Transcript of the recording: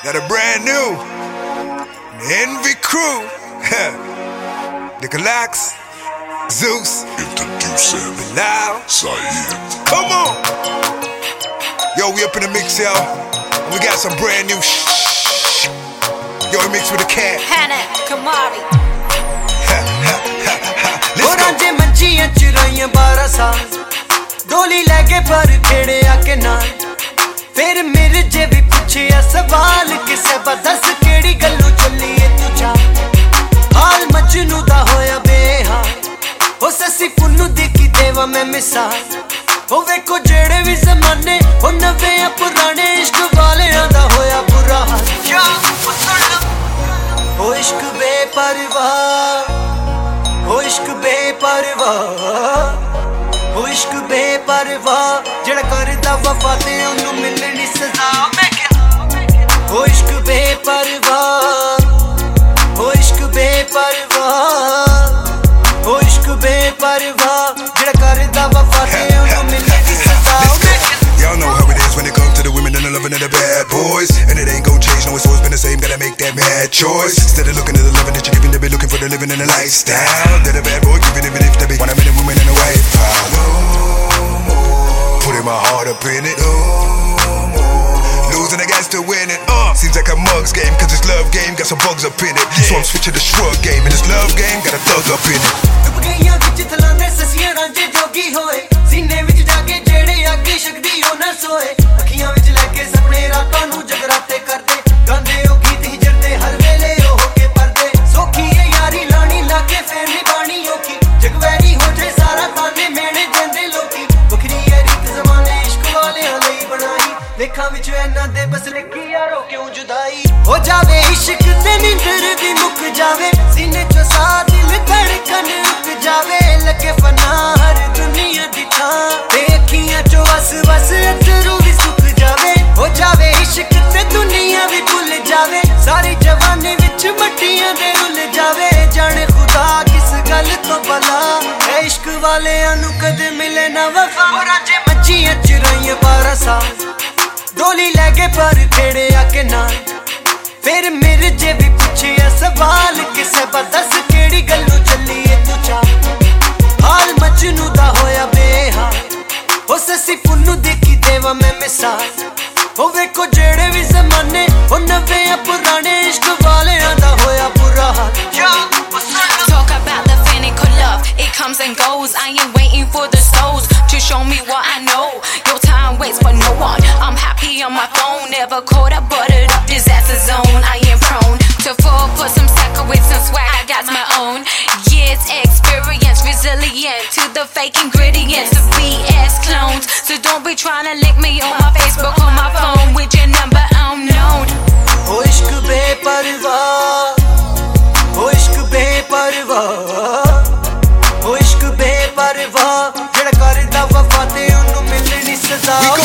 Got a brand new Envy crew. The Galax, Zeus, introducing Bilal, Saeed. Come on. Yo, we up in the mix, yo. And we got some brand new Yo, we mix with the cat. Hannah, Kamari. Let's go. मंजियां चुराइयां 12 साल डोली लैके पर खेड़े आके नाल फिर मेरे जे भी पूछिया सवाल किसे बदस केड़ी गल्लू चली ए तू जा हाल मजनू दा होया बेहाल ओ ससी पुन्नू देखी देवा मैं मिसाल ओ वेखो जेड़े भी जमाने ओ नवे आ पुराने इश्क वालेयां दा होया बुरा हाल ओ इश्क बेपरवाह ओ इश्क बेपरवाह ओ इश्क बेपरवाह जेड़ा करदा वफा ते ओनू मिलनी सजा मैं क्या ओ इश्क बेपरवाह ओ इश्क बेपरवाह ओ इश्क बेपरवाह जेड़ा करदा वफा ते ओनू मिलनी सजा मैं क्या Y'all know how it is when it comes to the women and the loving and the bad boys. And it ain't gon' change, no, it's always been the same. Gotta make that mad choice. Instead of looking at the loving that you're giving, they be looking for the living and the lifestyle. They're the bad boy, giving even if they be one a minute woman and a white pile. No more. Putting my heart up in it. No more. Losing, I got to win it. Seems like a mugs game, cause this love game got some bugs up in it. So I'm switching the shrug game, and this love game got a thug up in it. सीने विच जाके जेड़े आगे शक्ति हो न सोए अखियां विच लगे सपने रातां नू जगराते करदे गांदे ओ गीत हिजरदे हर वेले ओ होके परदे सोखी ए यारी लानी लागे फेर निभानी औखी जगवैरी हो जाए सारा ताने मेणे देंदे लोकी बखरी ए रीत जमाने इश्क वालेयां लई बनाई लेखां विच इन्हां दे बस लिखी यारो क्यों जुदाई हो जावे इश्क ते नींदर दी मुक जावे सीने चो सा दिल धड़कन रुक जावे लगे फना हर दुनिया दी थां ते अखियां चो वस वस अथरू भी सुक जावे हो जावे इश्क ते दुनिया भी भुल जावे सारी जवानी विच मट्टियां दे रुल जावे जाने खुदा किस गल तो भला ए इश्क वालेयां नू कदे मिले ना वफा राजे मच्छियां चुराइयां 12 साल डोली लैके पर खेड़े आके नाल फिर मेरे जे भी पूछिया सवाल किसे बदस केड़ी गल्लू चली ए तू जा हाल मजनू दा होया बेहाल ओ ससी पुन्नू देखी देवा मैं मिसाल ओ वेखो जेड़े भी जमाने ओ नवे आ पुराने इश्क वालेयां दा होया बुरा हाल Talk about the finical love, it comes and goes. I ain't waiting for the souls to show me what I know. Your time waits for no one. I'm happy on my phone, never caught up, buttered up, disaster zone. I am prone to fall for some sucker with some swag. I got my own years experience, resilient to the fake ingredients of BS clones. So don't be trying to link me on my Facebook or my phone with your number unknown. ओ इश्क बेपरवाह ओ इश्क बेपरवाह ओ इश्क बेपरवाह जेड़ा करदा वफा ते ओनू मिलनी सजा